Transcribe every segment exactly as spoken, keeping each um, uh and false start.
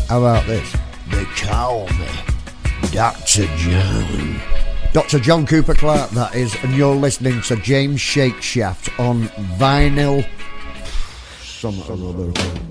How about this? They call me Doctor John. Doctor John Cooper Clarke, that is, and you're listening to James Shakeshaft on vinyl. Some or other.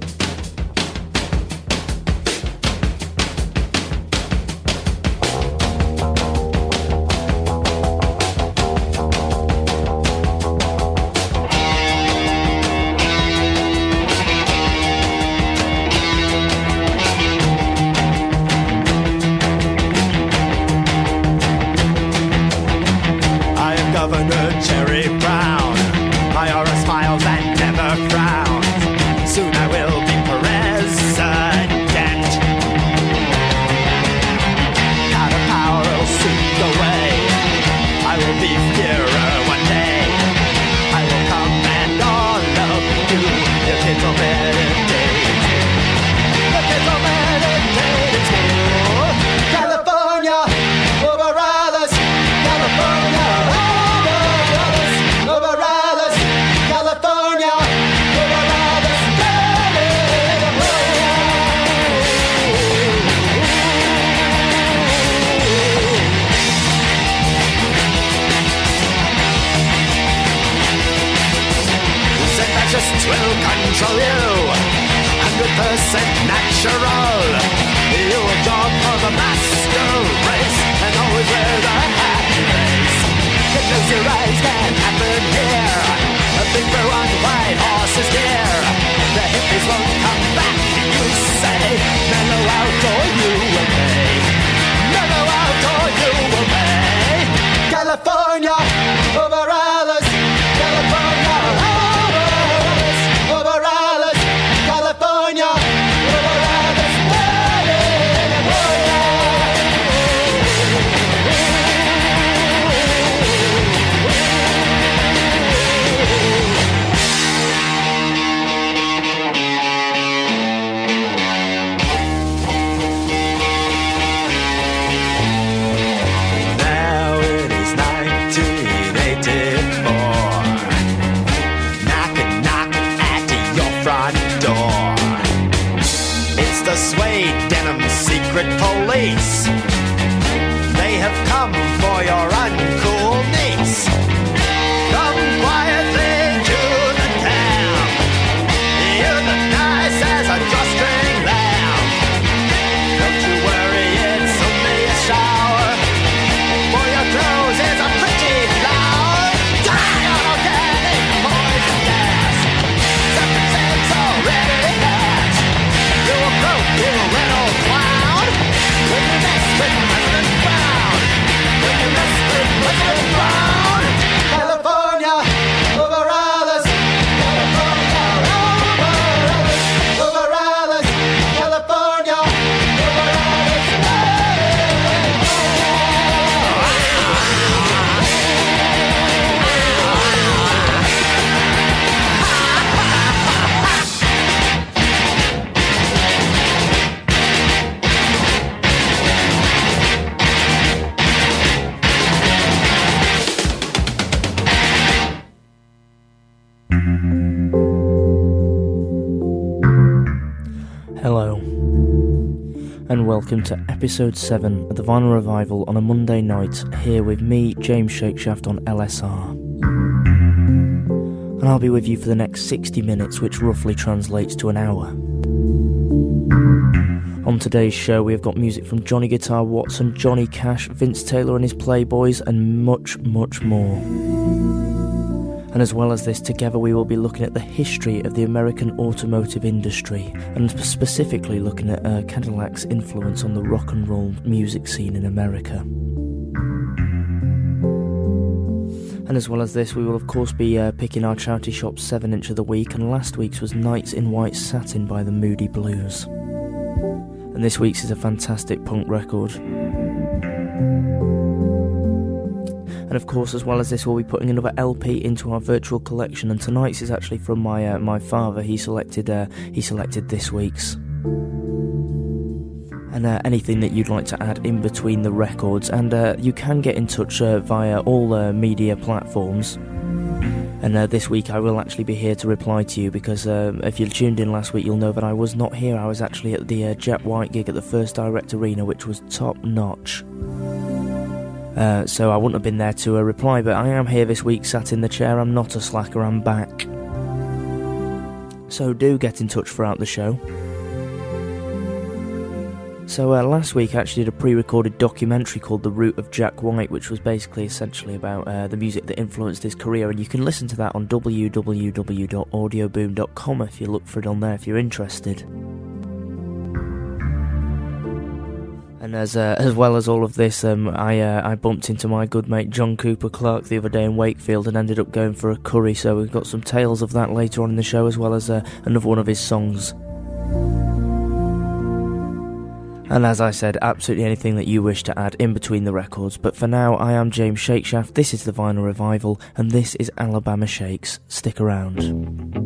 Welcome to episode seven of the Vinyl Revival on a Monday night, here with me, James Shakeshaft, on L S R. And I'll be with you for the next sixty minutes, which roughly translates to an hour. On today's show, we have got music from Johnny Guitar Watson, Johnny Cash, Vince Taylor and his Playboys, and much, much more. And as well as this, together we will be looking at the history of the American automotive industry, and specifically looking at uh, Cadillac's influence on the rock and roll music scene in America. And as well as this, we will of course be uh, picking our charity shop seven inch of the week, and last week's was Nights in White Satin by the Moody Blues. And this week's is a fantastic punk record. And of course, as well as this, we'll be putting another L P into our virtual collection. And tonight's is actually from my uh, my father. He selected uh, he selected this week's. And uh, anything that you'd like to add in between the records, and uh, you can get in touch uh, via all uh, media platforms. And And uh, this week I will actually be here to reply to you, because uh, if you tuned in last week, you'll know that I was not here. I was actually at the uh, Jack White gig at the First Direct Arena, which was top notch. Uh, so I wouldn't have been there to uh, reply, but I am here this week, sat in the chair. I'm not a slacker, I'm back. So do get in touch throughout the show. So uh, last week I actually did a pre-recorded documentary called The Root of Jack White, which was basically essentially about uh, the music that influenced his career, and you can listen to that on w w w dot audio boom dot com if you look for it on there if you're interested. And as uh, as well as all of this, um, I uh, I bumped into my good mate John Cooper Clarke the other day in Wakefield and ended up going for a curry, so we've got some tales of that later on in the show, as well as uh, another one of his songs. And as I said, absolutely anything that you wish to add in between the records. But for now, I am James Shakeshaft, this is the Vinyl Revival, and this is Alabama Shakes. Stick around.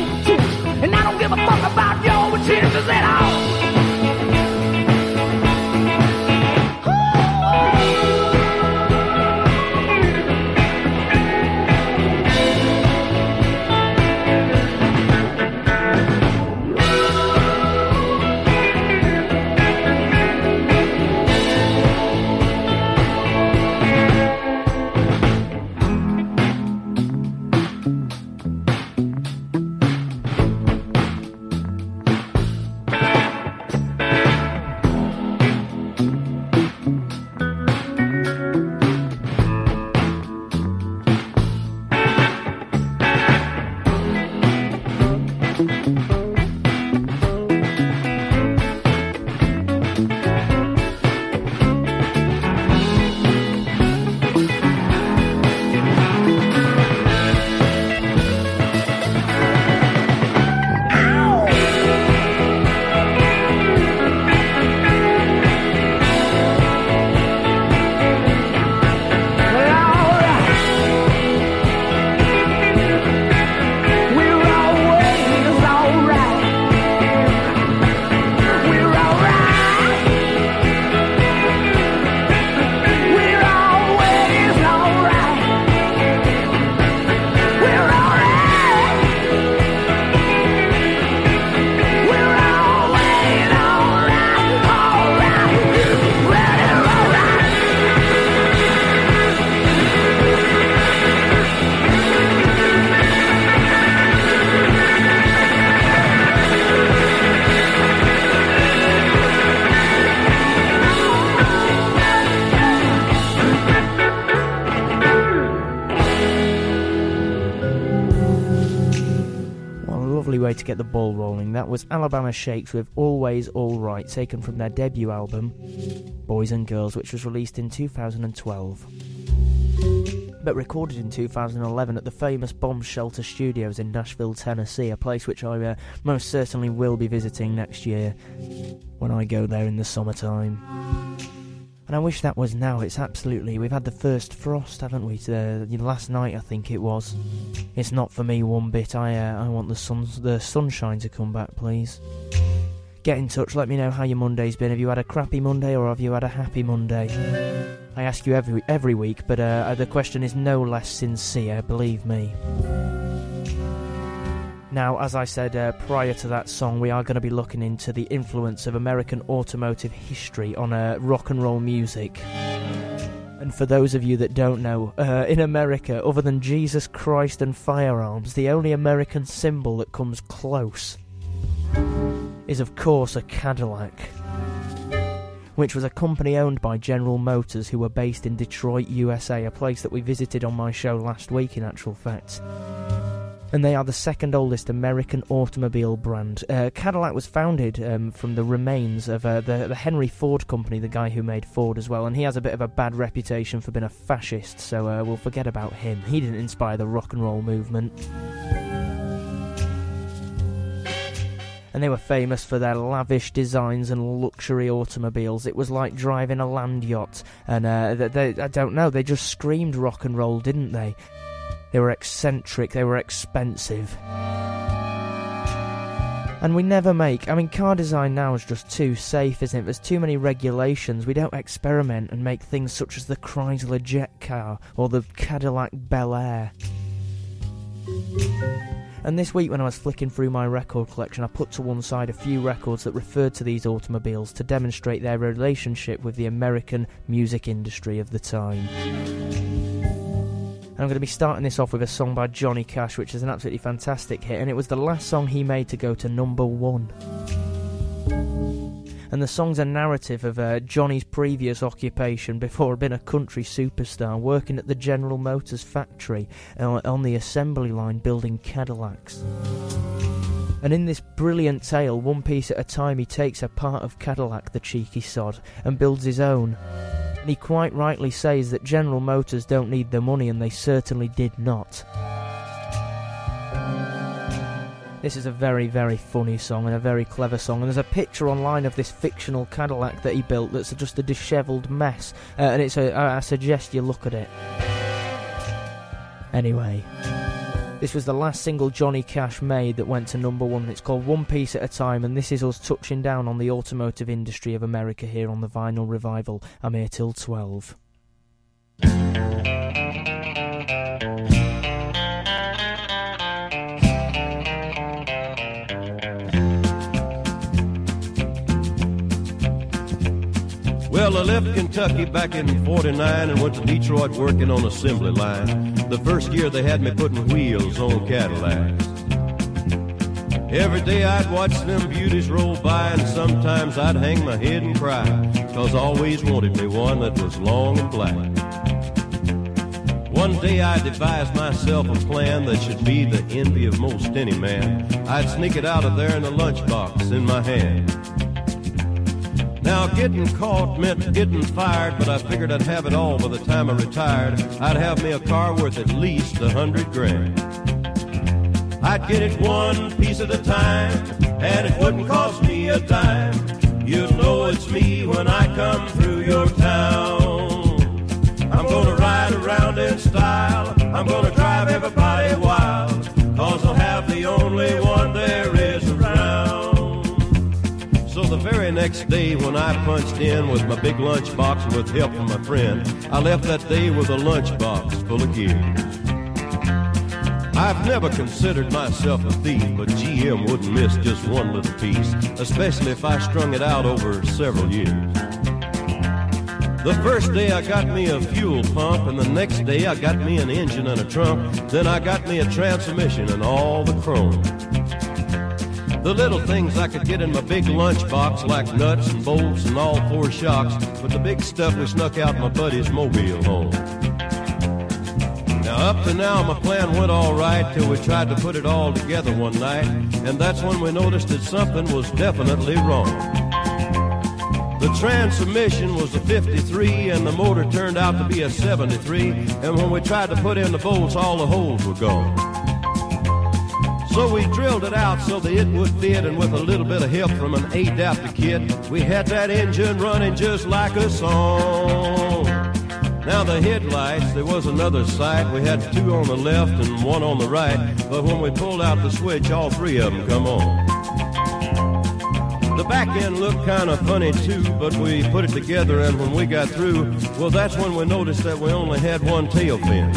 Give a fuck about your intentions at all. get the ball rolling. That was Alabama Shakes with Always Alright, taken from their debut album, Boys and Girls, which was released in two thousand twelve. But recorded in two thousand eleven at the famous Bomb Shelter Studios in Nashville, Tennessee, a place which I uh, most certainly will be visiting next year when I go there in the summertime. And I wish that was now. It's absolutely... We've had the first frost, haven't we? Uh, last night, I think it was. It's not for me one bit. I uh, I want the sun, the sunshine to come back, please. Get in touch. Let me know how your Monday's been. Have you had a crappy Monday or have you had a happy Monday? I ask you every every week, but uh, the question is no less sincere, believe me. Now, as I said uh, prior to that song, we are going to be looking into the influence of American automotive history on uh, rock and roll music. And for those of you that don't know, uh, in America, other than Jesus Christ and firearms, the only American symbol that comes close is, of course, a Cadillac, which was a company owned by General Motors, who were based in Detroit, U S A, a place that we visited on my show last week, in actual fact. And they are the second oldest American automobile brand. Uh, Cadillac was founded um, from the remains of uh, the, the Henry Ford company, the guy who made Ford as well, and he has a bit of a bad reputation for being a fascist, so uh, we'll forget about him. He didn't inspire the rock and roll movement. And they were famous for their lavish designs and luxury automobiles. It was like driving a land yacht, and uh, they, they, I don't know, they just screamed rock and roll, didn't they? They were eccentric, they were expensive. And we never make... I mean, car design now is just too safe, isn't it? There's too many regulations. We don't experiment and make things such as the Chrysler Jet car or the Cadillac Bel Air. And this week when I was flicking through my record collection, I put to one side a few records that referred to these automobiles to demonstrate their relationship with the American music industry of the time. And I'm going to be starting this off with a song by Johnny Cash, which is an absolutely fantastic hit, and it was the last song he made to go to number one. And the song's a narrative of uh, Johnny's previous occupation before being a country superstar, working at the General Motors factory uh, on the assembly line building Cadillacs. And in this brilliant tale, one piece at a time, he takes a part of Cadillac, the cheeky sod, and builds his own. And he quite rightly says that General Motors don't need the money, and they certainly did not. This is a very, very funny song and a very clever song, and there's a picture online of this fictional Cadillac that he built that's just a dishevelled mess, uh, and it's a, I suggest you look at it. Anyway, this was the last single Johnny Cash made that went to number one. It's called One Piece at a Time, and this is us touching down on the automotive industry of America here on the Vinyl Revival. I'm here till twelve. Well, I left Kentucky back in forty-nine and went to Detroit working on assembly line. The first year they had me putting wheels on Cadillacs. Every day I'd watch them beauties roll by, and sometimes I'd hang my head and cry, 'cause I always wanted me one that was long and black. One day I devised myself a plan that should be the envy of most any man. I'd sneak it out of there in a lunchbox in my hand. Now, getting caught meant getting fired, but I figured I'd have it all by the time I retired. I'd have me a car worth at least a hundred grand. I'd get it one piece at a time, and it wouldn't cost me a dime. You'd know it's me when I come through your town. I'm gonna ride around in style, I'm gonna drive everybody wild, 'cause I'll have the only one there is around. So the very next day when I punched in with my big lunchbox and with help from my friend, I left that day with a lunchbox full of gear. I've never considered myself a thief, but G M wouldn't miss just one little piece, especially if I strung it out over several years. The first day I got me a fuel pump, and the next day I got me an engine and a trunk, then I got me a transmission and all the chrome. The little things I could get in my big lunchbox, like nuts and bolts and all four shocks, but the big stuff we snuck out my buddy's mobile home. Now Now, up to now, my plan went all right till we tried to put it all together one night, and that's when we noticed that something was definitely wrong. The transmission was a fifty-three, and the motor turned out to be a seventy-three, and when we tried to put in the bolts, all the holes were gone. So we drilled it out so that it would fit, and with a little bit of help from an adapter kit, we had that engine running just like a song. Now the headlights, there was another sight. We had two on the left and one on the right, but when we pulled out the switch, all three of them come on. The back end looked kind of funny too, but we put it together, and when we got through, well, that's when we noticed that we only had one tail fin.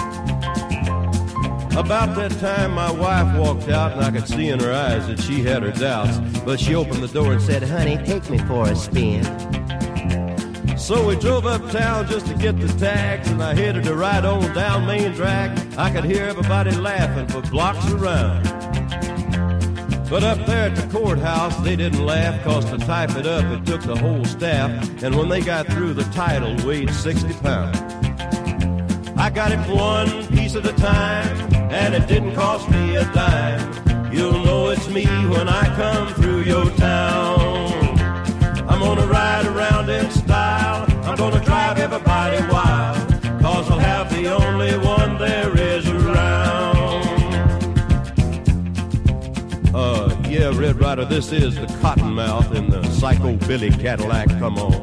About that time, my wife walked out, and I could see in her eyes that she had her doubts, but she opened the door and said, "Honey, take me for a spin." So we drove uptown just to get the tags, and I headed to ride on down Main Drag. I could hear everybody laughing for blocks around. But up there at the courthouse, they didn't laugh, cause to type it up, it took the whole staff, and when they got through, the title weighed sixty pounds. I got it one piece at a time, and it didn't cost me a dime. You'll know it's me when I come through your town. I'm gonna ride around in style, I'm gonna drive everybody wild, cause I'll have the only one there is around. Uh, yeah, Red Rider, this is the Cottonmouth in the Psycho Billy Cadillac, come on.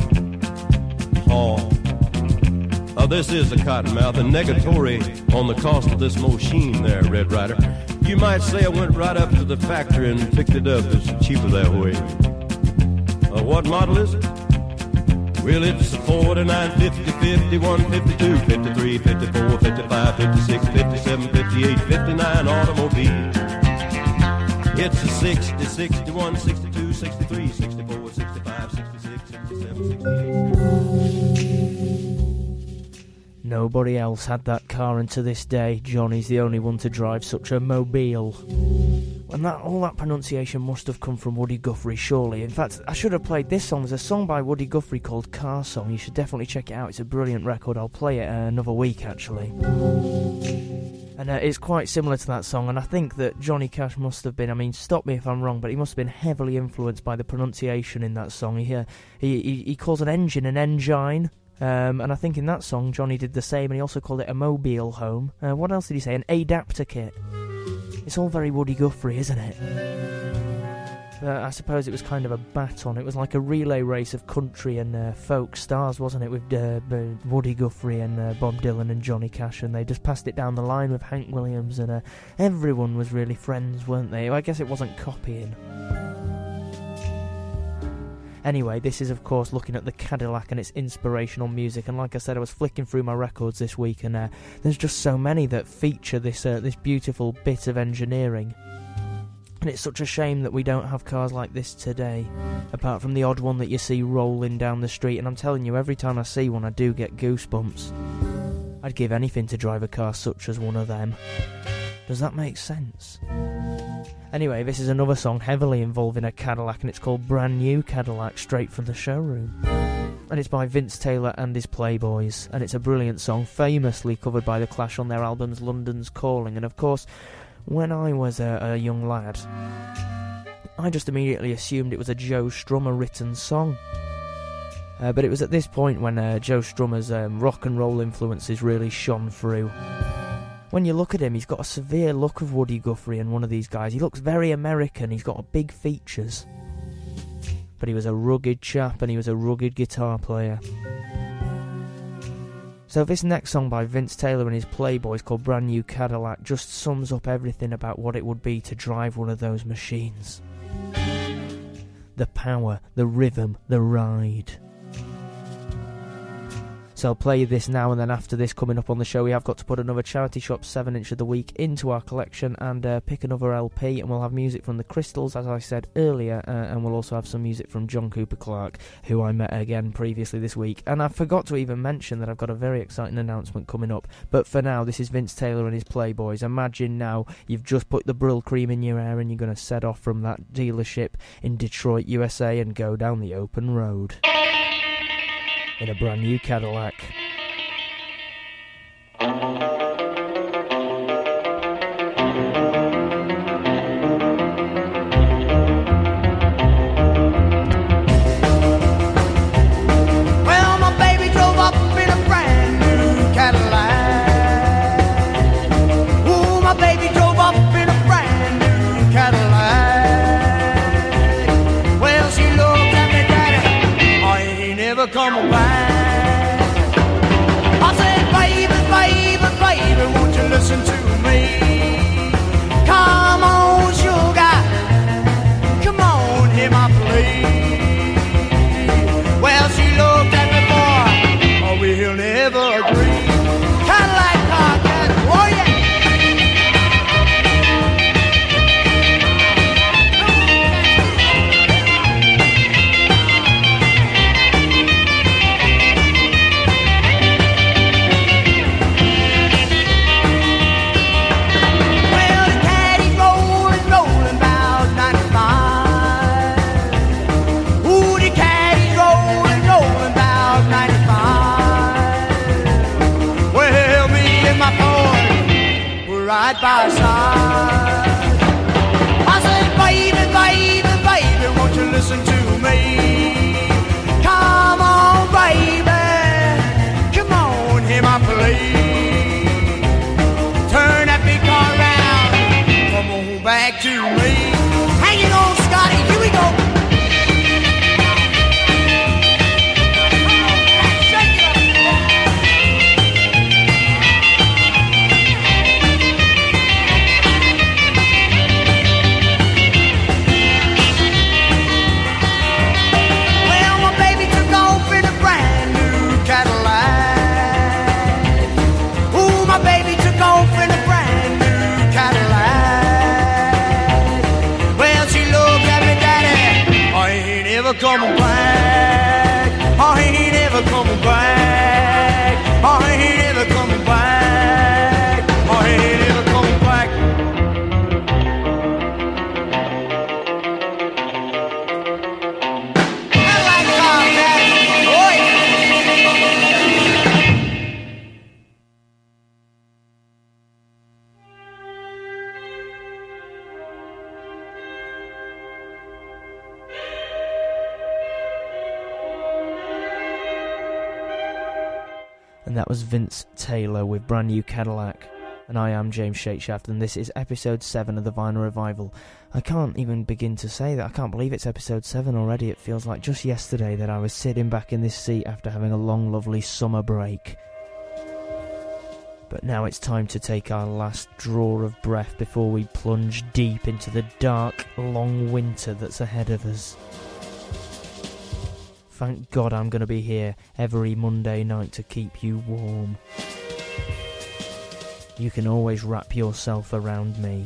Oh. Oh, this is the Cottonmouth, and negatory on the cost of this machine there, Red Rider. You might say I went right up to the factory and picked it up. It's cheaper that way. Uh, what model is it? Well, it's a forty-nine, fifty, fifty-one, fifty-two, fifty-three, fifty-four, fifty-five, fifty-six, fifty-seven, fifty-eight, fifty-nine automobile. It's a sixty, sixty-one, sixty-two, sixty-three, sixty-four, sixty-five, sixty-six, sixty-seven, sixty-eight. Nobody else had that car, and to this day, Johnny's the only one to drive such a mobile. And that all that pronunciation must have come from Woody Guthrie, surely. In fact, I should have played this song. There's a song by Woody Guthrie called Car Song. You should definitely check it out. It's a brilliant record. I'll play it uh, another week, actually. And uh, it's quite similar to that song, and I think that Johnny Cash must have been, I mean, stop me if I'm wrong, but he must have been heavily influenced by the pronunciation in that song. He, uh, he, he, he calls an engine an engine. Um, and I think in that song, Johnny did the same, and he also called it a mobile home. Uh, what else did he say? An adapter kit. It's all very Woody Guthrie, isn't it? Uh, I suppose it was kind of a baton. It was like a relay race of country and uh, folk stars, wasn't it? With uh, Woody Guthrie and uh, Bob Dylan and Johnny Cash, and they just passed it down the line with Hank Williams, and uh, everyone was really friends, weren't they? I guess it wasn't copying. Anyway, this is of course looking at the Cadillac and its inspirational music, and like I said, I was flicking through my records this week, and uh, there's just so many that feature this uh, this beautiful bit of engineering. And it's such a shame that we don't have cars like this today, apart from the odd one that you see rolling down the street, and I'm telling you, every time I see one I do get goosebumps. I'd give anything to drive a car such as one of them. Does that make sense? Anyway, this is another song heavily involving a Cadillac, and it's called Brand New Cadillac, straight from the showroom. And it's by Vince Taylor and his Playboys, and it's a brilliant song, famously covered by The Clash on their albums London's Calling. And of course, when I was a, a young lad, I just immediately assumed it was a Joe Strummer written song. Uh, but it was at this point when uh, Joe Strummer's um, rock and roll influences really shone through. When you look at him, he's got a severe look of Woody Guthrie and one of these guys. He looks very American, he's got big features. But he was a rugged chap, and he was a rugged guitar player. So this next song by Vince Taylor and his Playboys, called Brand New Cadillac, just sums up everything about what it would be to drive one of those machines. The power, the rhythm, the ride. So I'll play you this now, and then after this, coming up on the show, we have got to put another Charity Shop seven inch of the week into our collection and uh, pick another L P, and we'll have music from the Crystals, as I said earlier, uh, and we'll also have some music from John Cooper Clarke, who I met again previously this week. And I forgot to even mention that I've got a very exciting announcement coming up, but for now, this is Vince Taylor and his Playboys. Imagine now you've just put the Brill cream in your hair and you're going to set off from that dealership in Detroit, U S A, and go down the open road in a brand new Cadillac. come back. I said, baby, baby, baby, won't you listen to me? Come on, sugar, come on, hear my plea. Well, she looked at me, boy, oh, we'll never agree. Cadillac Podcast, oh yeah. Right by side. I said, baby, baby, baby, won't you listen to me? Come on, baby, come on, hear my plea. Turn that big car around, come on back to me. Hang it on, Scotty, here we go. Coming back, oh, he ain't ever coming back, oh, he ain't ever coming back, oh, he ain't ever coming back. I like car, man. Oh, yeah. And that was Vince Taylor with Brand New Cadillac. And I am James Shakeshaft, and this is episode seven of the Vinyl Revival. I can't even begin to say that. I can't believe it's episode seven already. It feels like just yesterday that I was sitting back in this seat after having a long, lovely summer break. But now it's time to take our last draw of breath before we plunge deep into the dark, long winter that's ahead of us. Thank God I'm going to be here every Monday night to keep you warm. You can always wrap yourself around me.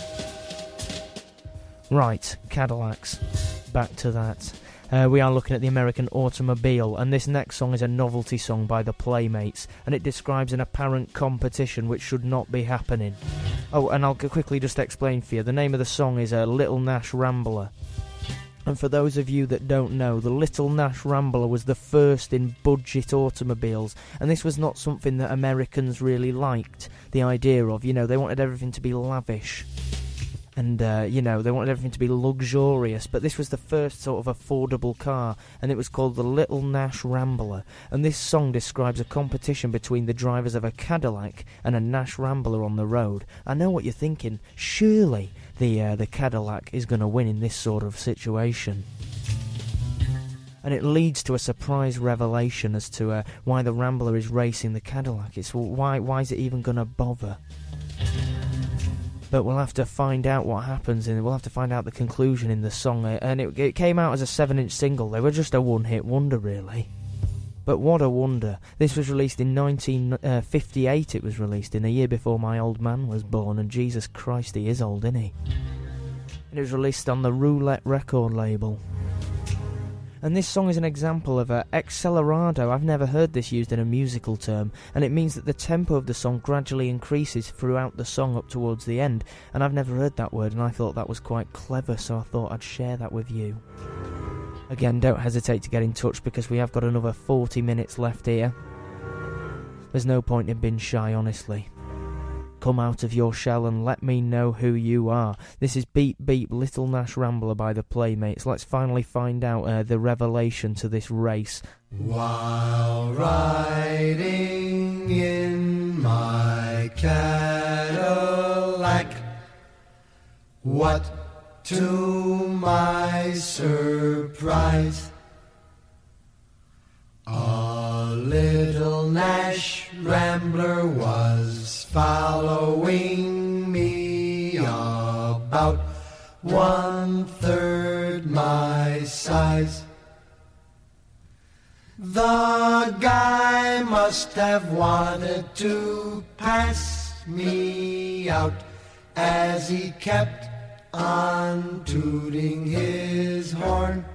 Right, Cadillacs. Back to that. Uh, we are looking at the American Automobile, and this next song is a novelty song by the Playmates, and it describes an apparent competition which should not be happening. Oh, and I'll quickly just explain for you. The name of the song is uh, Little Nash Rambler. And for those of you that don't know, the Little Nash Rambler was the first in budget automobiles, and this was not something that Americans really liked, the idea of, you know, they wanted everything to be lavish, and, uh, you know, they wanted everything to be luxurious, but this was the first sort of affordable car, and it was called the Little Nash Rambler, and this song describes a competition between the drivers of a Cadillac and a Nash Rambler on the road. I know what you're thinking, surely the uh, the Cadillac is going to win in this sort of situation. And it leads to a surprise revelation as to uh, why the Rambler is racing the Cadillac. It's why why is it even going to bother? But we'll have to find out what happens, and we'll have to find out the conclusion in the song. And it, it came out as a seven-inch single. They were just a one-hit wonder, really. But what a wonder. This was released in nineteen fifty-eight, it was released, in a year before my old man was born, and Jesus Christ, he is old, isn't he? And it was released on the Roulette record label. And this song is an example of a accelerado. I've never heard this used in a musical term, and it means that the tempo of the song gradually increases throughout the song up towards the end, and I've never heard that word, and I thought that was quite clever, so I thought I'd share that with you. Again, don't hesitate to get in touch, because we have got another forty minutes left here. There's no point in being shy, honestly. Come out of your shell and let me know who you are. This is Beep Beep Little Nash Rambler by the Playmates. Let's finally find out uh, the revelation to this race. While riding in my Cadillac, what to my surprise, Nash Rambler was following me about one third my size. The guy must have wanted to pass me out as he kept on tooting his horn.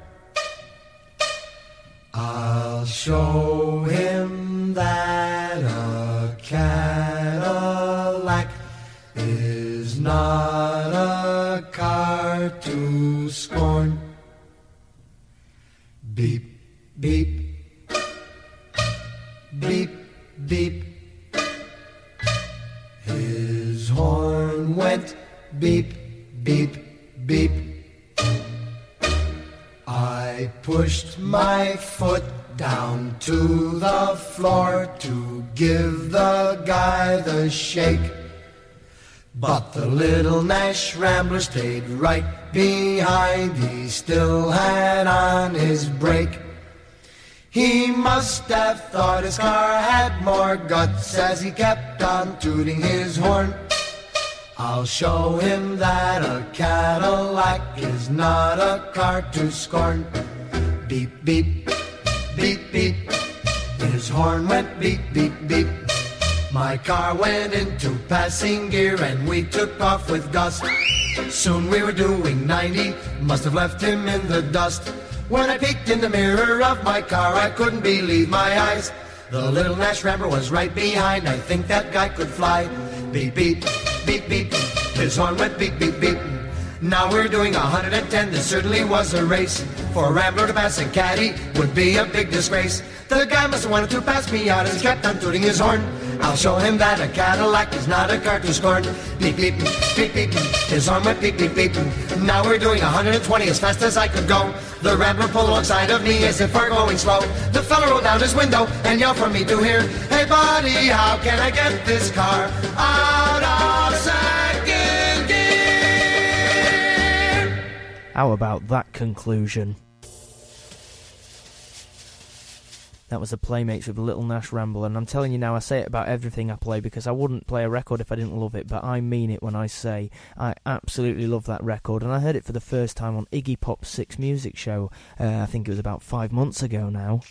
I'll show him that a Cadillac is not a car to scorn. Beep, beep, beep, beep. His horn went beep, beep, beep. I pushed my foot down to the floor to give the guy the shake. But the little Nash Rambler stayed right behind. He still had on his brake. He must have thought his car had more guts as he kept on tooting his horn. I'll show him that a Cadillac is not a car to scorn. Beep, beep, beep, beep. His horn went beep, beep, beep. My car went into passing gear and we took off with gust. Soon we were doing ninety, must have left him in the dust. When I peeked in the mirror of my car, I couldn't believe my eyes. The little Nash Rambler was right behind. I think that guy could fly. Beep, beep, beep, beep. His horn went beep, beep, beep. Now we're doing one hundred ten. This certainly was a race. For a Rambler to pass a caddy would be a big disgrace. The guy must have wanted to pass me out as he kept on tooting his horn. I'll show him that a Cadillac is not a car to scorn. Beep, beep, beep, beep. His horn went beep, beep, beep. Now we're doing one hundred twenty as fast as I could go. The Rambler pulled alongside of me as if we're going slow. The fella rolled down his window and yelled for me to hear, "Hey buddy, how can I get this car out of second gear?" How about that conclusion? That was the Playmates with Little Nash Rambler, and I'm telling you now, I say it about everything I play because I wouldn't play a record if I didn't love it, but I mean it when I say I absolutely love that record, and I heard it for the first time on Iggy Pop's Six Music Show, uh, I think it was about five months ago now.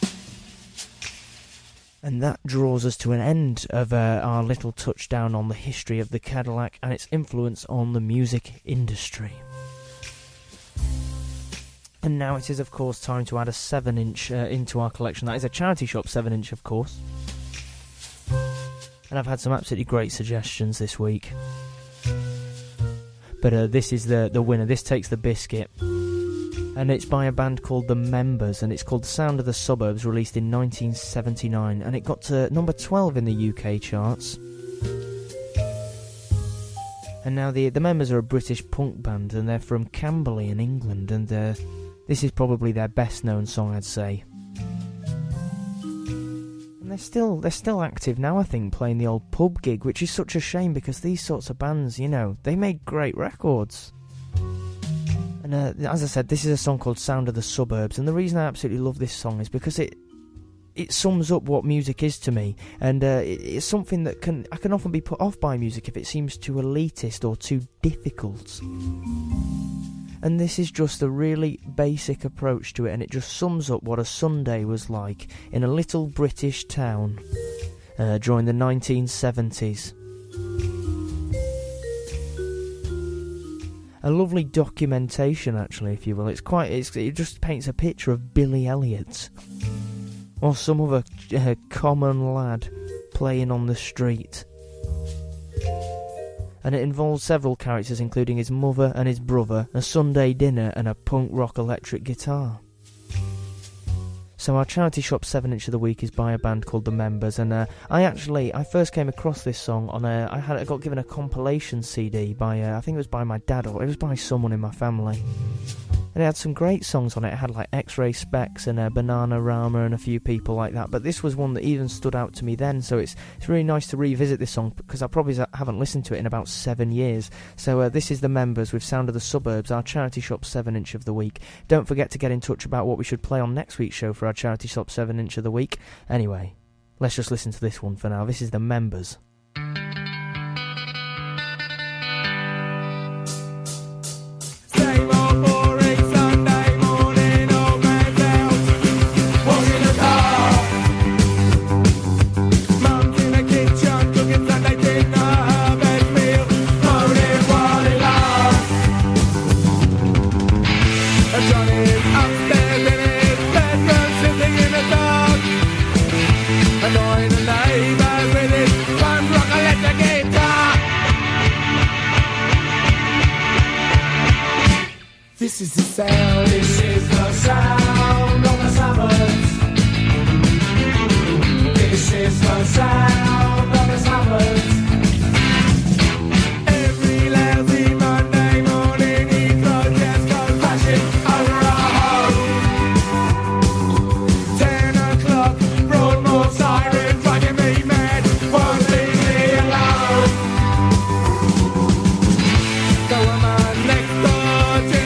And that draws us to an end of uh, our little touchdown on the history of the Cadillac and its influence on the music industry. And now it is, of course, time to add a seven inch uh, into our collection. That is a Charity Shop seven inch, of course. And I've had some absolutely great suggestions this week. But uh, this is the, the winner. This takes the biscuit. And it's by a band called The Members, and it's called Sound of the Suburbs, released in nineteen seventy-nine. And it got to number twelve in the U K charts. And now the, the Members are a British punk band, and they're from Camberley in England, and uh, this is probably their best known song, I'd say. And they're still they're still active now, I think, playing the old pub gig, which is such a shame because these sorts of bands, you know, they make great records. And uh, as I said, this is a song called Sound of the Suburbs, and the reason I absolutely love this song is because it it sums up what music is to me, and uh, it, it's something that can I can often be put off by music if it seems too elitist or too difficult. And this is just a really basic approach to it, and it just sums up what a Sunday was like in a little British town uh, during the nineteen seventies. A lovely documentation, actually, if you will. It's quite. It's, it just paints a picture of Billy Elliot or some other uh, common lad playing on the street. And it involves several characters, including his mother and his brother, a Sunday dinner, and a punk rock electric guitar. So our Charity Shop seven inch of the week is by a band called The Members, and uh, I actually, I first came across this song on a, I had I got given a compilation C D by, uh, I think it was by my dad, or it was by someone in my family. And it had some great songs on it. It had like X-Ray Specs and uh, Bananarama and a few people like that. But this was one that even stood out to me then. So it's it's really nice to revisit this song because I probably haven't listened to it in about seven years. So uh, this is The Members with Sound of the Suburbs, our Charity Shop seven inch of the week. Don't forget to get in touch about what we should play on next week's show for our Charity Shop seven inch of the week. Anyway, Let's just listen to this one for now. This is The Members. This is the sound, this is the sound of the suburbs. This is the sound of the suburbs. Every lousy Monday morning he throws just goes crashing over our home. Ten o'clock, Broadmoor siren, fucking me mad, won't leave me alone. The woman next door to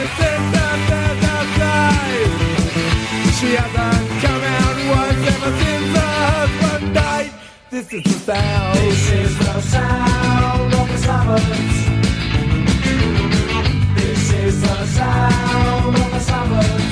she hasn't come out once ever since her husband died. This is the sound. This is the sound of the suburbs. This is the sound of the suburbs.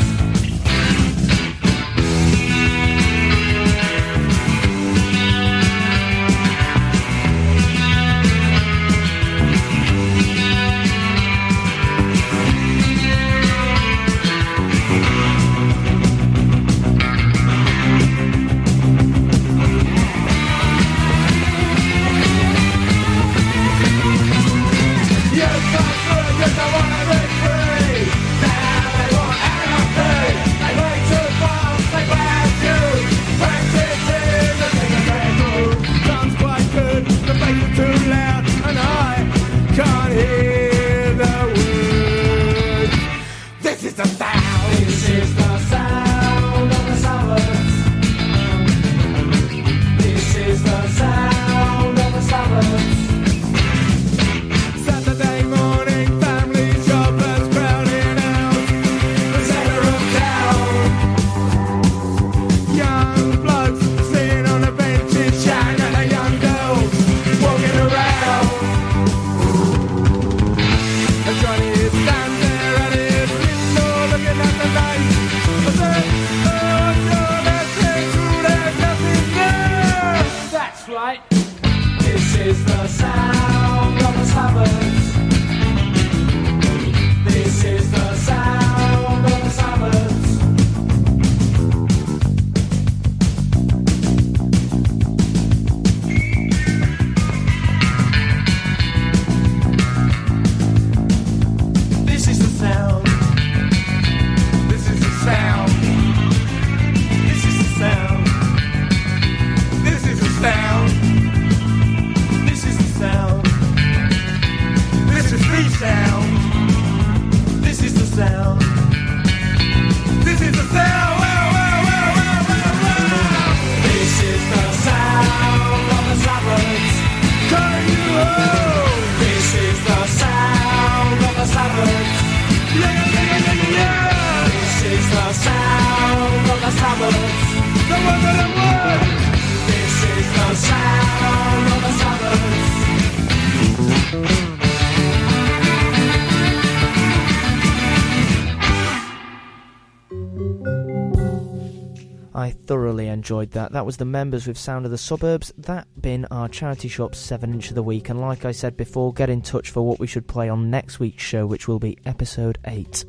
I thoroughly enjoyed that. That was The Members with Sound of the Suburbs. That been our Charity Shop seven inch of the week, and like I said before, get in touch for what we should play on next week's show, which will be episode eight.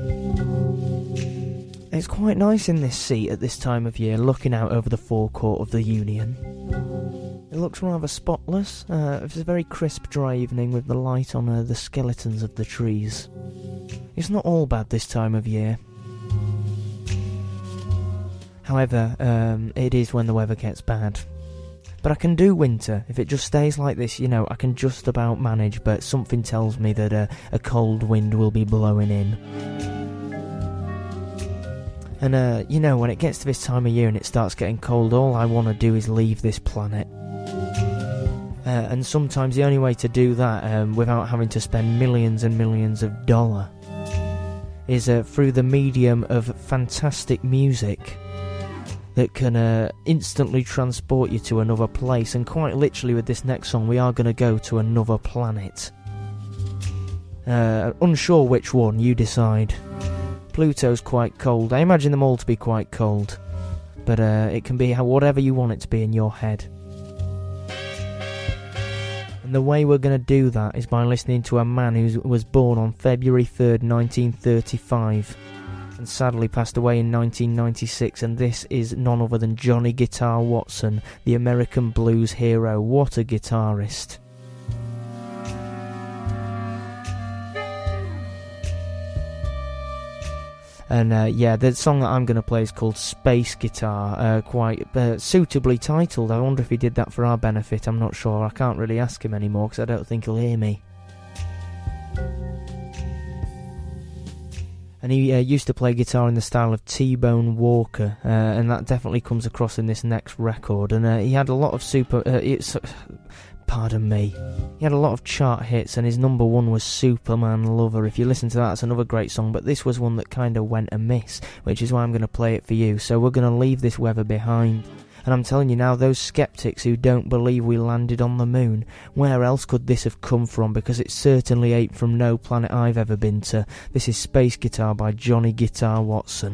It's quite nice in this seat at this time of year, looking out over the forecourt of the Union. It looks rather spotless. Uh, it's a very crisp, dry evening with the light on uh, the skeletons of the trees. It's not all bad this time of year. However, um, it is when the weather gets bad. But I can do winter. If it just stays like this, you know, I can just about manage, but something tells me that uh, a cold wind will be blowing in. And, uh, you know, when it gets to this time of year and it starts getting cold, all I want to do is leave this planet. Uh, and sometimes the only way to do that, um, without having to spend millions and millions of dollars, is uh, through the medium of fantastic music. that can uh, instantly transport you to another place, and quite literally with this next song we are going to go to another planet. Uh, unsure which one, you decide. Pluto's quite cold. I imagine them all to be quite cold, but uh, it can be whatever you want it to be in your head. And the way we're going to do that is by listening to a man who was born on February third, nineteen thirty-five, and sadly passed away in nineteen ninety-six, and this is none other than Johnny Guitar Watson, the American blues hero. What a guitarist. And uh, yeah, the song that I'm going to play is called Space Guitar, uh, quite uh, suitably titled. I wonder if he did that for our benefit, I'm not sure. I can't really ask him anymore because I don't think he'll hear me. And he uh, used to play guitar in the style of T-Bone Walker, uh, and that definitely comes across in this next record. And uh, he had a lot of super... Uh, it's, uh, pardon me. He had a lot of chart hits, and his number one was Superman Lover. If you listen to that, it's another great song, but this was one that kind of went amiss, which is why I'm going to play it for you. So we're going to leave this weather behind. And I'm telling you now, those skeptics who don't believe we landed on the moon, where else could this have come from? Because it certainly ain't from no planet I've ever been to. This is Space Guitar by Johnny Guitar Watson.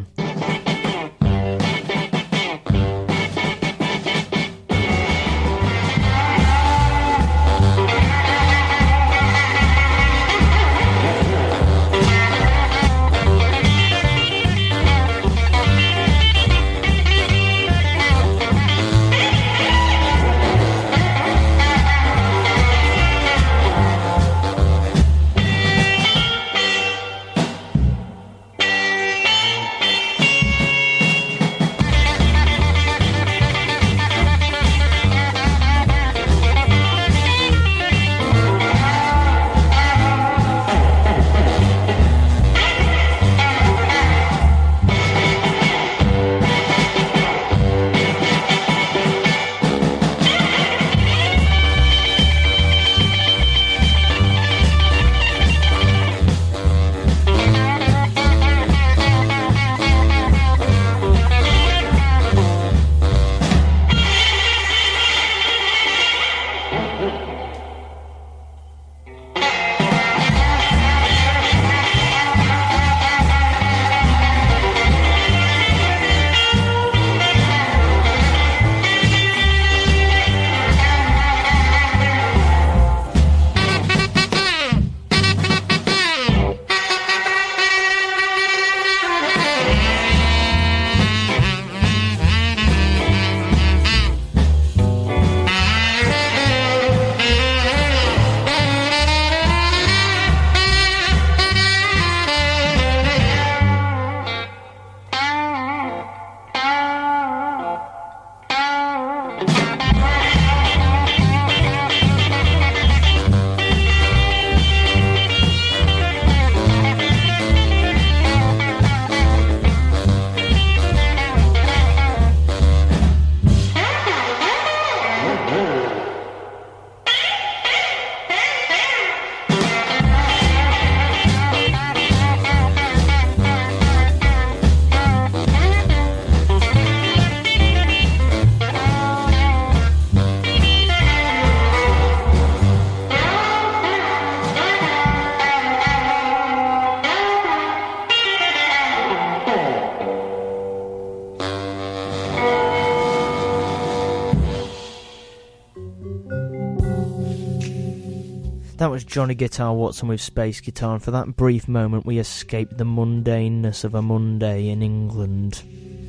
That was Johnny Guitar Watson with Space Guitar, and for that brief moment we escaped the mundaneness of a Monday in England.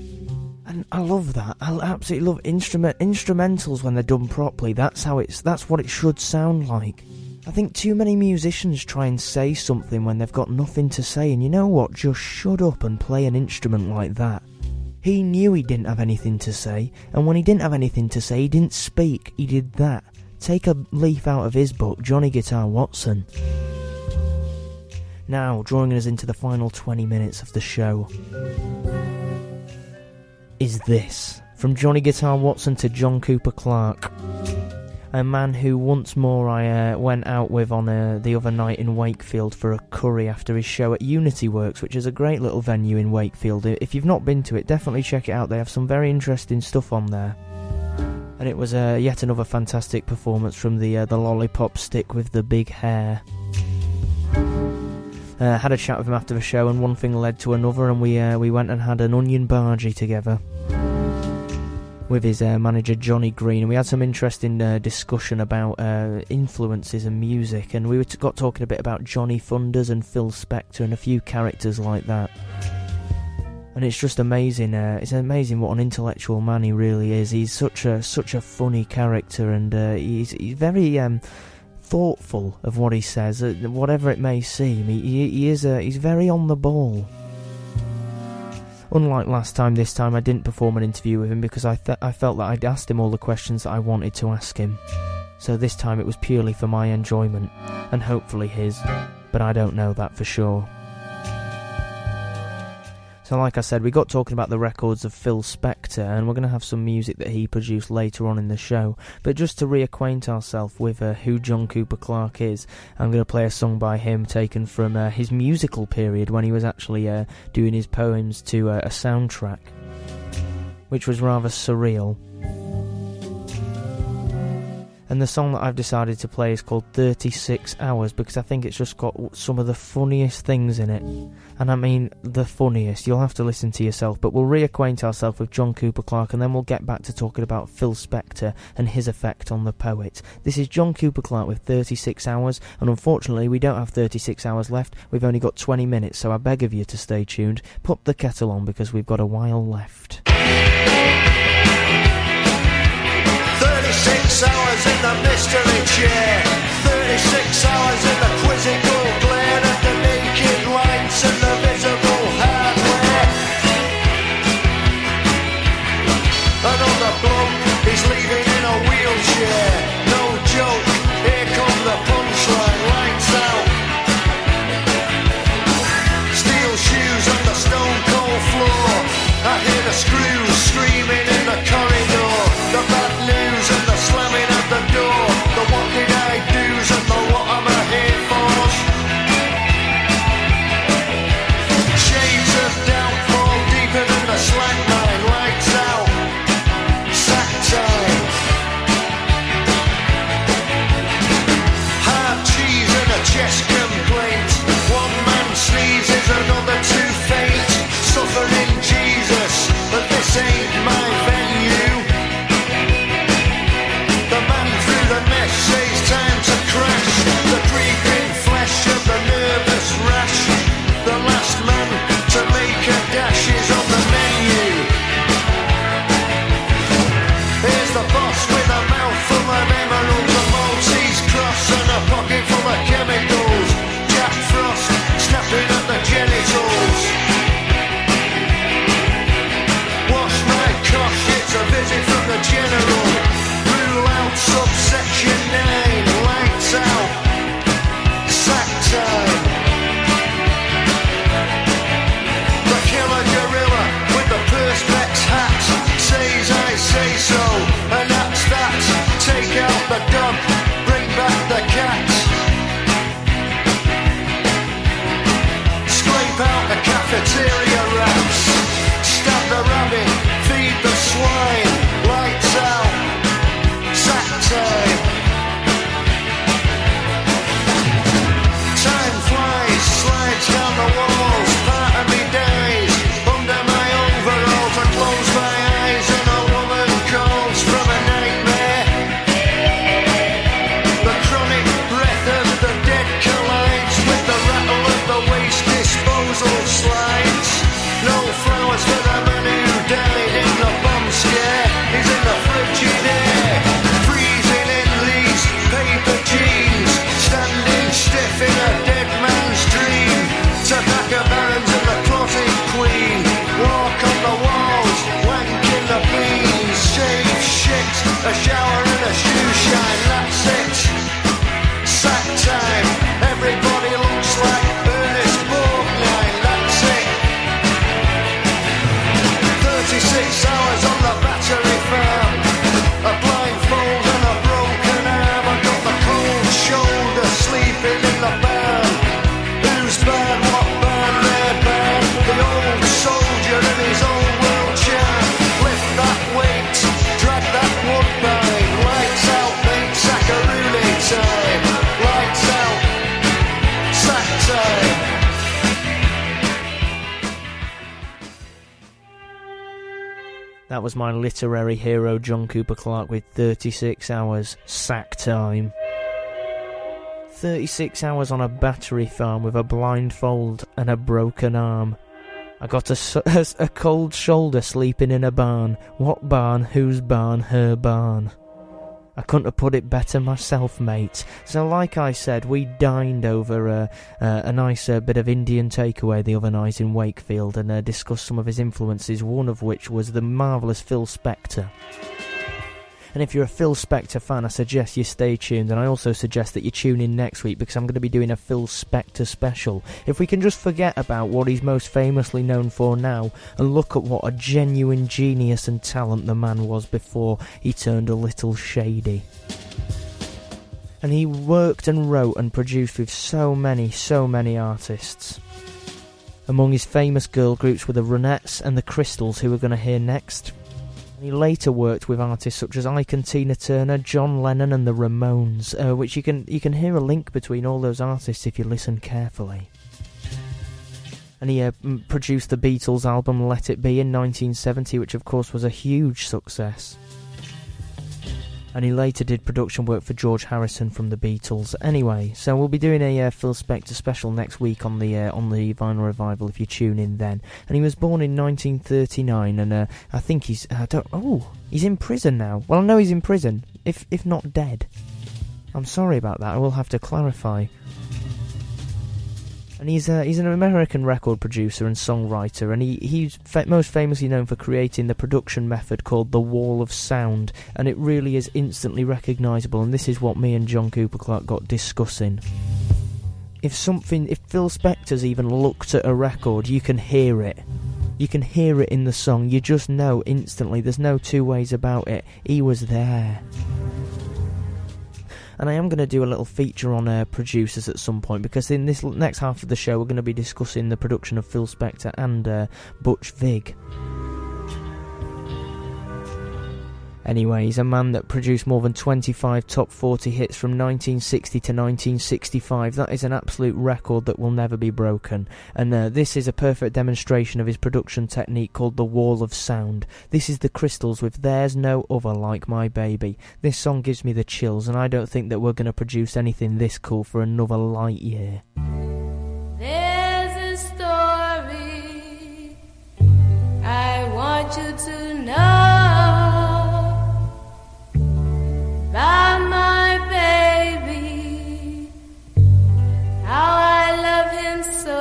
And I love that. I absolutely love instrument instrumentals when they're done properly. That's how it's. That's what it should sound like. I think too many musicians try and say something when they've got nothing to say, and you know what? Just shut up and play an instrument like that. He knew he didn't have anything to say, and when he didn't have anything to say, he didn't speak. He did that. Take a leaf out of his book, Johnny Guitar Watson. Now, drawing us into the final twenty minutes of the show, is this, from Johnny Guitar Watson to John Cooper Clarke. a man who once more I uh, went out with on uh, the other night in Wakefield for a curry after his show at Unity Works, which is a great little venue in Wakefield. If you've not been to it, definitely check it out. They have some very interesting stuff on there. And it was uh, yet another fantastic performance from the uh, the lollipop stick with the big hair. Uh, had a chat with him after the show, and one thing led to another, and we uh, we went and had an onion bhaji together with his uh, manager Johnny Green, and we had some interesting uh, discussion about uh, influences and music, and we were t- got talking a bit about Johnny Thunders and Phil Spector and a few characters like that. And it's just amazing. Uh, it's amazing what an intellectual man he really is. He's such a such a funny character, and uh, he's he's very um, thoughtful of what he says, uh, whatever it may seem. He he, he is uh, he's very on the ball. Unlike last time, this time I didn't perform an interview with him because I th- I felt that I'd asked him all the questions that I wanted to ask him. So this time it was purely for my enjoyment, and hopefully his, but I don't know that for sure. So like I said, we got talking about the records of Phil Spector, and we're going to have some music that he produced later on in the show. But just to reacquaint ourselves with uh, who John Cooper Clarke is, I'm going to play a song by him taken from uh, his musical period when he was actually uh, doing his poems to uh, a soundtrack, which was rather surreal. And the song that I've decided to play is called thirty-six hours because I think it's just got some of the funniest things in it. And I mean the funniest. You'll have to listen to yourself. But we'll reacquaint ourselves with John Cooper Clarke, and then we'll get back to talking about Phil Spector and his effect on the poet. This is John Cooper Clarke with thirty-six hours, and unfortunately we don't have thirty-six hours left. We've only got twenty minutes, so I beg of you to stay tuned. Put the kettle on because we've got a while left. thirty-six hours in the mystery chair, thirty-six hours in the quizzical glare of the naked lights and the visible hardware. Another bloke is leaving in a wheelchair. No joke, here comes the punchline, lights out. Steel shoes on the stone cold floor. I hear the screws screaming in the corridor. The bad news and the slamming at the door. The what did I do's and the what am I here for? That was my literary hero John Cooper Clarke with thirty-six hours sack time. thirty-six hours on a battery farm with a blindfold and a broken arm. I got a, a, a cold shoulder sleeping in a barn. What barn? Whose barn? Her barn. I couldn't have put it better myself, mate. So like I said, we dined over uh, uh, a nice uh, bit of Indian takeaway the other night in Wakefield and uh, discussed some of his influences, one of which was the marvellous Phil Spector. And if you're a Phil Spector fan, I suggest you stay tuned, and I also suggest that you tune in next week because I'm going to be doing a Phil Spector special. If we can just forget about what he's most famously known for now and look at what a genuine genius and talent the man was before he turned a little shady. And he worked and wrote and produced with so many, so many artists. Among his famous girl groups were the Ronettes and the Crystals, who we're going to hear next. He later worked with artists such as Ike and Tina Turner, John Lennon and the Ramones, uh, which you can you can hear a link between all those artists if you listen carefully. And he uh, produced the Beatles album Let It Be in nineteen seventy, which of course was a huge success. And he later did production work for George Harrison from the Beatles. Anyway, so we'll be doing a uh, Phil Spector special next week on the uh, on the Vinyl Revival if you tune in then. And he was born in nineteen thirty-nine, and uh, I think he's I don't oh he's in prison now. Well, I know he's in prison, if if not dead. I'm sorry about that. I will have to clarify. And he's uh, he's an American record producer and songwriter, and he, he's fa- most famously known for creating the production method called the Wall of Sound, and it really is instantly recognisable, and this is what me and John Cooper Clarke got discussing. If something, if Phil Spector's even looked at a record, you can hear it. You can hear it in the song, you just know instantly, there's no two ways about it, he was there. And I am going to do a little feature on uh, producers at some point, because in this next half of the show we're going to be discussing the production of Phil Spector and uh, Butch Vig. Anyway, he's a man that produced more than twenty-five top forty hits from nineteen sixty to nineteen sixty-five. That is an absolute record that will never be broken. And uh, this is a perfect demonstration of his production technique called the Wall of Sound. This is the Crystals with There's No Other Like My Baby. This song gives me the chills, and I don't think that we're going to produce anything this cool for another light year. There's a story I want you to know about my baby, how I love him so.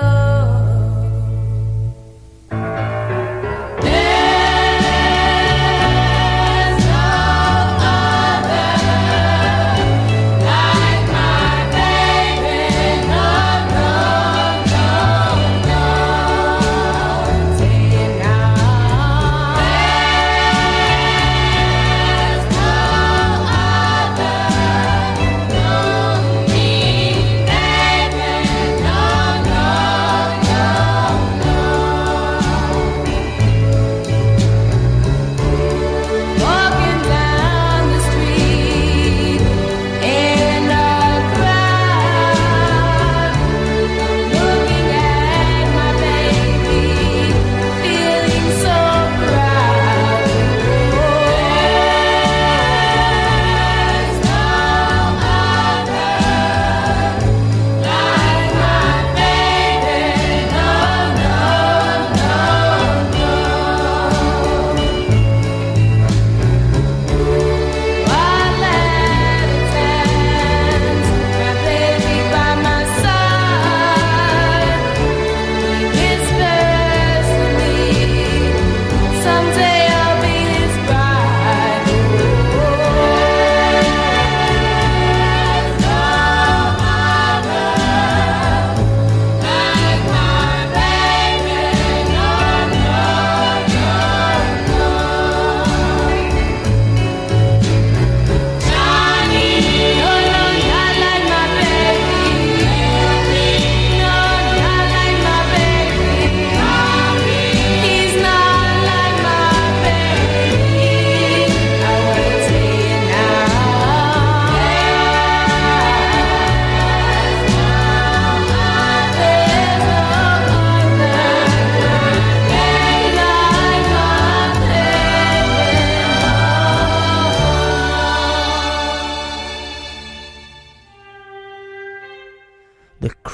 There's no other like my baby, no, no, no, no. Say it now.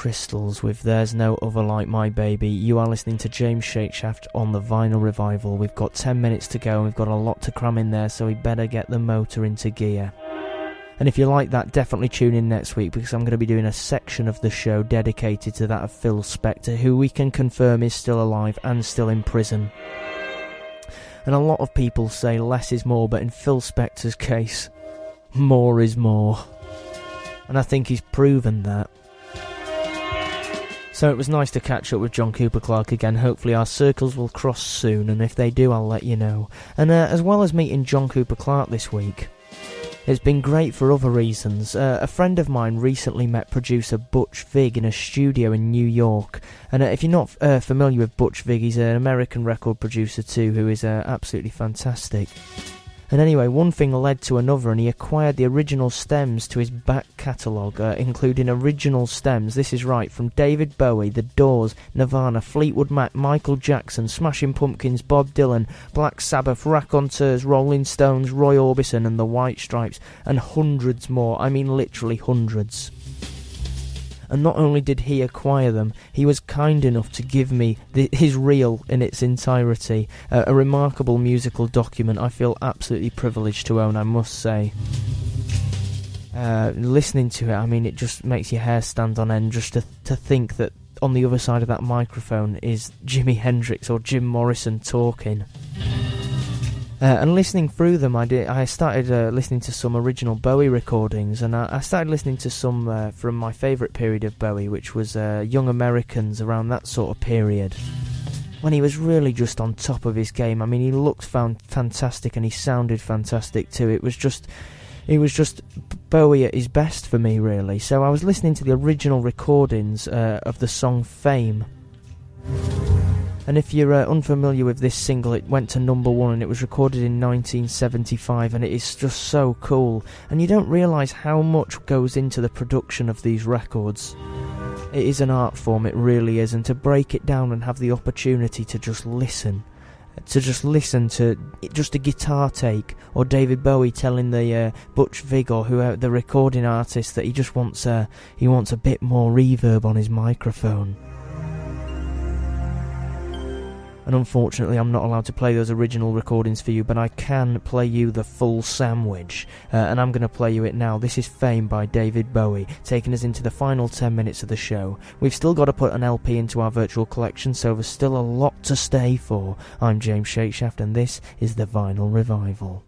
Crystals with There's No Other Like My Baby. You are listening to James Shakeshaft on the Vinyl Revival. We've got ten minutes to go and we've got a lot to cram in there, so we better get the motor into gear. And if you like that, definitely tune in next week, because I'm going to be doing a section of the show dedicated to that of Phil Spector, who we can confirm is still alive and still in prison. And a lot of people say less is more, but in Phil Spector's case, more is more. And I think he's proven that. So it was nice to catch up with John Cooper Clarke again. Hopefully our circles will cross soon, and if they do, I'll let you know. And uh, as well as meeting John Cooper Clarke this week, it's been great for other reasons. Uh, a friend of mine recently met producer Butch Vig in a studio in New York. And uh, if you're not uh, familiar with Butch Vig, he's an American record producer too, who is uh, absolutely fantastic. And anyway, one thing led to another, and he acquired the original stems to his back catalogue, uh, including original stems, this is right, from David Bowie, The Doors, Nirvana, Fleetwood Mac, Michael Jackson, Smashing Pumpkins, Bob Dylan, Black Sabbath, Raconteurs, Rolling Stones, Roy Orbison and the White Stripes, and hundreds more, I mean literally hundreds. And not only did he acquire them, he was kind enough to give me the, his reel in its entirety. Uh, a remarkable musical document I feel absolutely privileged to own, I must say. Uh, listening to it, I mean, it just makes your hair stand on end just to, to think that on the other side of that microphone is Jimi Hendrix or Jim Morrison talking. Uh, and listening through them, I did. I started uh, listening to some original Bowie recordings, and I, I started listening to some uh, from my favourite period of Bowie, which was uh, Young Americans, around that sort of period, when he was really just on top of his game. I mean, he looked found fantastic, and he sounded fantastic too. It was just, it was just Bowie at his best for me, really. So I was listening to the original recordings uh, of the song Fame. And if you're uh, unfamiliar with this single, it went to number one and it was recorded in nineteen seventy-five, and it is just so cool. And you don't realise how much goes into the production of these records. It is an art form, it really is, and to break it down and have the opportunity to just listen, to just listen to just a guitar take, or David Bowie telling the uh, Butch Vig or whoever, the recording artist, that he just wants uh, he wants a bit more reverb on his microphone. And unfortunately I'm not allowed to play those original recordings for you, but I can play you the full sandwich, uh, and I'm going to play you it now. This is Fame by David Bowie, taking us into the final ten minutes of the show. We've still got to put an L P into our virtual collection, so there's still a lot to stay for. I'm James Shakeshaft, and this is the Vinyl Revival.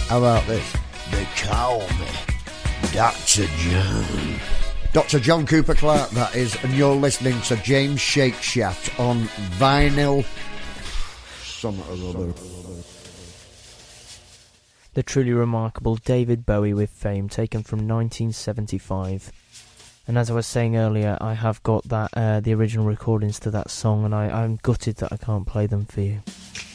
How about this? They call me Doctor John. Doctor John Cooper Clarke, that is, and you're listening to James Shakeshaft on vinyl. Some other. The truly remarkable David Bowie with Fame, taken from nineteen seventy-five. And as I was saying earlier, I have got that uh, the original recordings to that song, and I, I'm gutted that I can't play them for you.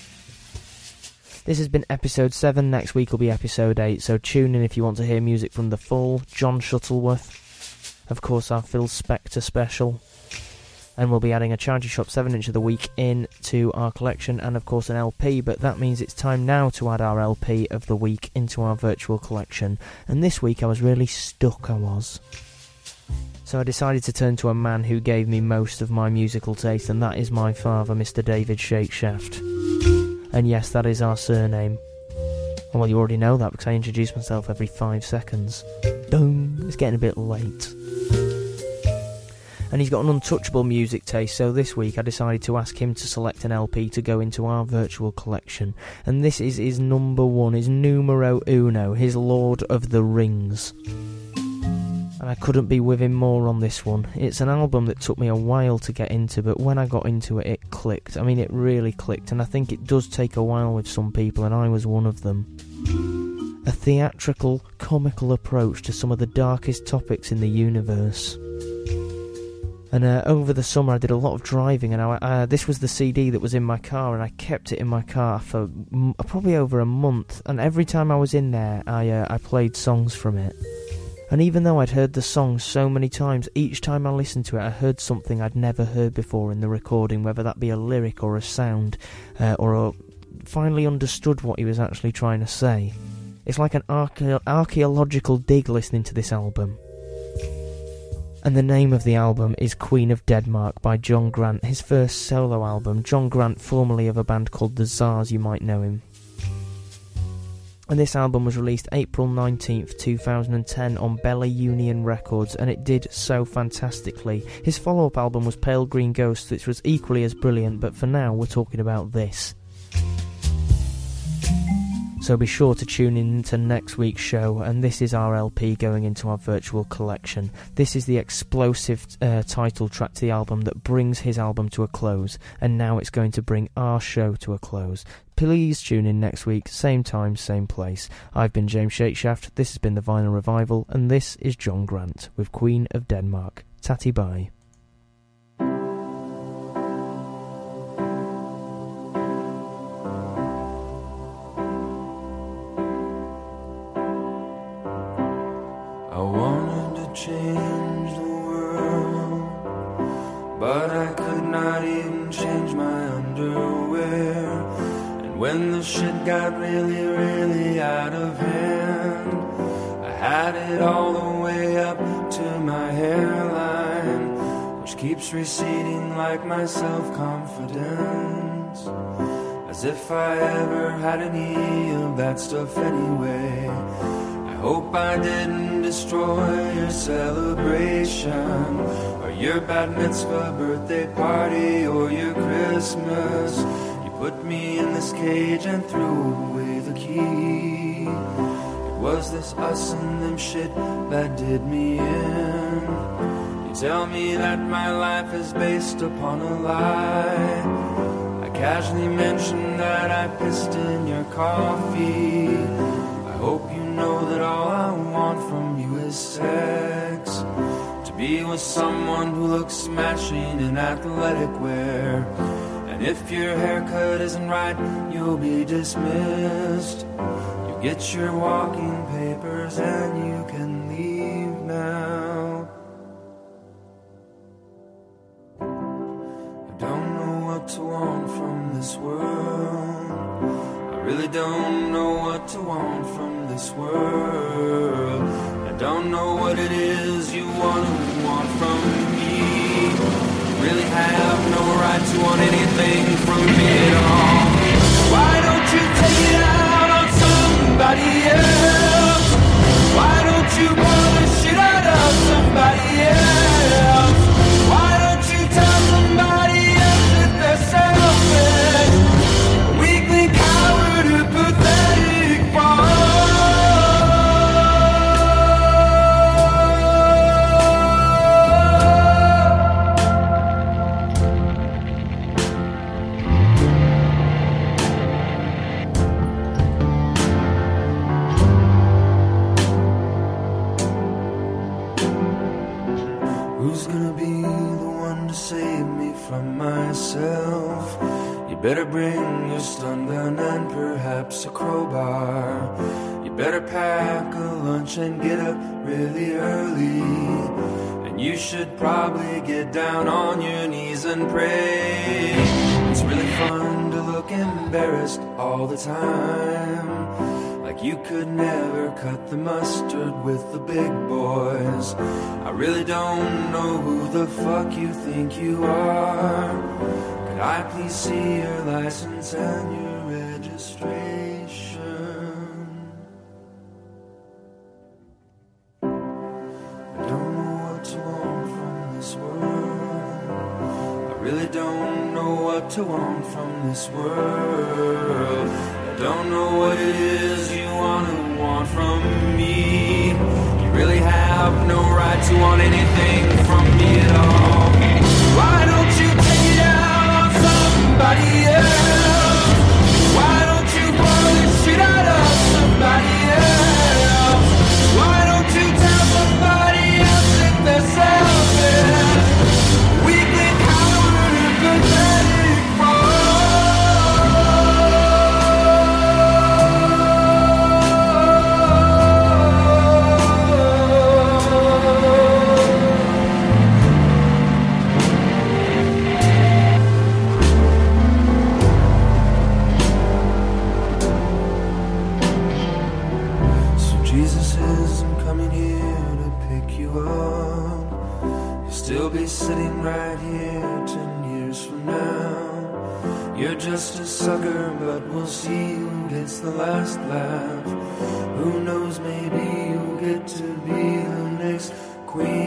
This has been episode seven. Next week will be episode eight, so tune in if you want to hear music from The Fall, John Shuttleworth, of course our Phil Spector special, and we'll be adding a Charity Shop seven inch of the week into our collection, and of course an L P, but that means it's time now to add our L P of the week into our virtual collection. And this week I was really stuck, I was. So I decided to turn to a man who gave me most of my musical taste, and that is my father, Mister David Shakeshaft. And yes, that is our surname. Well, you already know that because I introduce myself every five seconds. Boom! It's getting a bit late. And he's got an untouchable music taste, so this week I decided to ask him to select an L P to go into our virtual collection. And this is his number one, his numero uno, his Lord of the Rings. And I couldn't be with him more on this one. It's an album that took me a while to get into, but when I got into it, it clicked. I mean, it really clicked, and I think it does take a while with some people, and I was one of them. A theatrical, comical approach to some of the darkest topics in the universe. And uh, over the summer I did a lot of driving, and I, uh, this was the C D that was in my car, and I kept it in my car for m- probably over a month, and every time I was in there I, uh, I played songs from it. And even though I'd heard the song so many times, each time I listened to it I heard something I'd never heard before in the recording, whether that be a lyric or a sound, uh, or a, finally understood what he was actually trying to say. It's like an archae- archaeological dig listening to this album. And the name of the album is Queen of Denmark by John Grant, his first solo album. John Grant, formerly of a band called The Czars, you might know him. And this album was released April nineteenth, two thousand ten on Bella Union Records, and it did so fantastically. His follow-up album was Pale Green Ghost, which was equally as brilliant, but for now we're talking about this. So be sure to tune in to next week's show, and this is our L P going into our virtual collection. This is the explosive uh, title track to the album that brings his album to a close, and now it's going to bring our show to a close. Please tune in next week, same time, same place. I've been James Shakeshaft, this has been the Vinyl Revival, and this is John Grant with Queen of Denmark. Tatty bye. I wanted to change the world, but I could not even change my underwear. And when the shit got really, really out of hand, I had it all the way up to my hairline, which keeps receding like my self-confidence, as if I ever had any of that stuff anyway. I hope I didn't destroy your celebration, or your bat mitzvah birthday party, or your Christmas. You put me in this cage and threw away the key. It was this us and them shit that did me in. You tell me that my life is based upon a lie. I casually mentioned that I pissed in your coffee. I hope you know that all I want from you is sex, to be with someone who looks smashing in athletic wear. And if your haircut isn't right, you'll be dismissed. You get your walking papers and you can leave now. I don't know what to want from this world. I really don't know what to want from this world. I don't know what it is you want to want from me. You really have no right to want anything from me at all. Why don't you take it out on somebody else? Why don't you pour the shit out of somebody else? Why don't you tell somebody else that they're selfish? A weakling coward, a pathetic fraud. to save me from myself. You better bring your stun gun and perhaps a crowbar. You better pack a lunch and get up really early. And you should probably get down on your knees and pray. It's really fun to look embarrassed all the time, like you could never cut the mustard with the big boys. I really don't know who the fuck you think you are. Could I please see your license and your registration? I don't know what to want from this world. I really don't know what to want from this world. I don't know what it is you want to want from me. You really have no right to want anything from me at all. Why don't you take it out on somebody else? Why don't you blow the shit out of somebody else? Why don't you tell somebody else if they're selfish? Weakly coward and pathetic sitting right here ten years from now. You're just a sucker, but we'll see who gets the last laugh. Who knows, maybe you'll get to be the next queen.